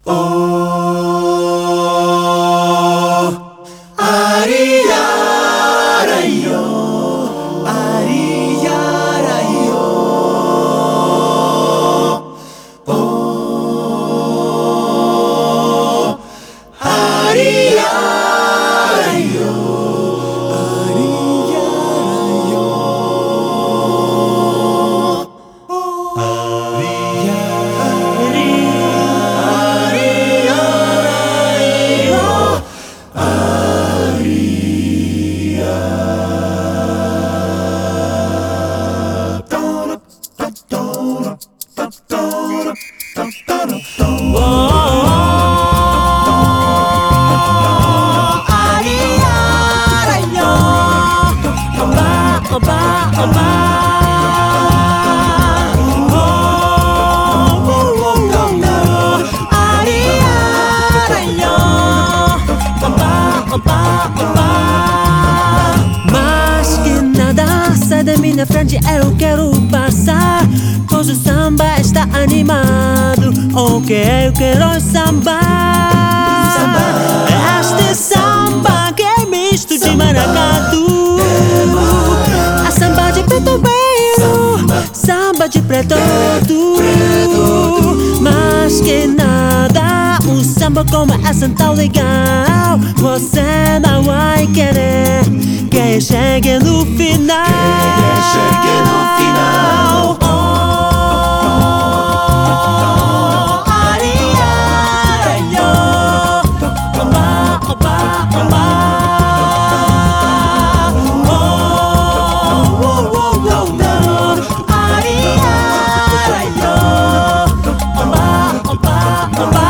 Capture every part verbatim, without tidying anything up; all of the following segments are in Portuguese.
Ariarayo, Ariarayo, oh, Ariarayo, Ariarayo, oh, Mas que nada, sai da minha frente, eu quero passar. Pois o samba está animado. Ok, eu quero sambar. Este samba que é misto de maracatu. A samba de preto beiro, samba de preto tu. Mas que nada, um samba como essa tão legal. Você não vai querer que chegue no final. que chegue no final. Oh, Ariarayo, oba, oba, oba. Oh, oh, oh, oh, oh. Ariarayo, oba, oba, oba.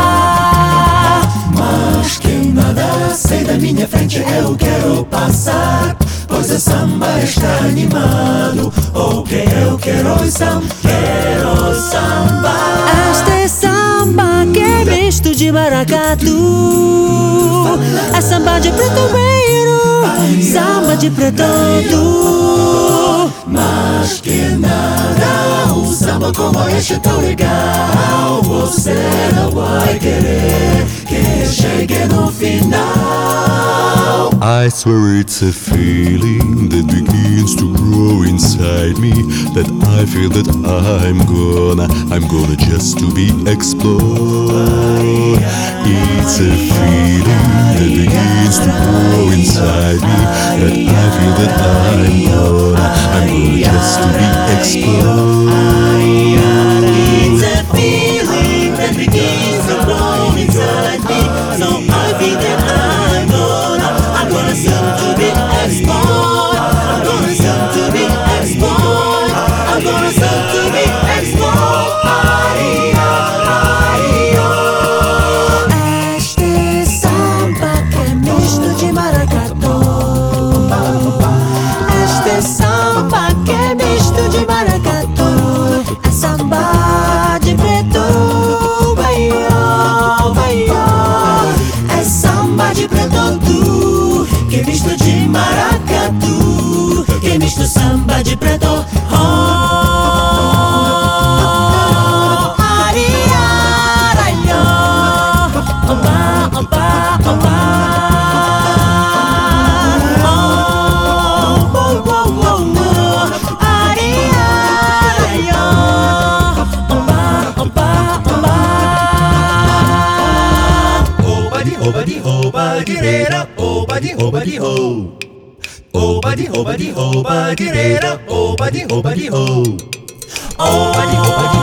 Mas que nada, sai da minha frente, eu quero passar. Pois o samba está animado. Ok, eu quero samba, quero samba. Este samba que é misto de maracatu. É samba de preto beiro, samba de preto tu. Mas que nada, um samba como este é tão legal. Você não vai querer que chegue no final. I swear it's a feeling that begins to grow inside me, that I feel that I'm gonna, I'm gonna just to be explored. It's a feeling that begins to grow inside me, that I feel that I'm gonna, I'm gonna just to be explored. It's a feeling that begins to grow inside me, so I feel that I'm gonna, I'm gonna soon to be explored. I'm gonna soon to be explored. I'm gonna soon to be explored. Este samba que é misto de maracatu. Este samba que é misto de maracatu. É samba de preto, vai ó, vai ó. É samba de preto tu, que é misto de maracatu, que é misto samba de preto. Oh, Ariarayo, oba, oba, oba. Oh, oh, oh, oh, oh. Ariarayo, oba, oba, oba. Oba di oba di oba guerreira, oba di oba di ho. Oba di oba di oba guerreira, oba di oba di ho. Oba di oba di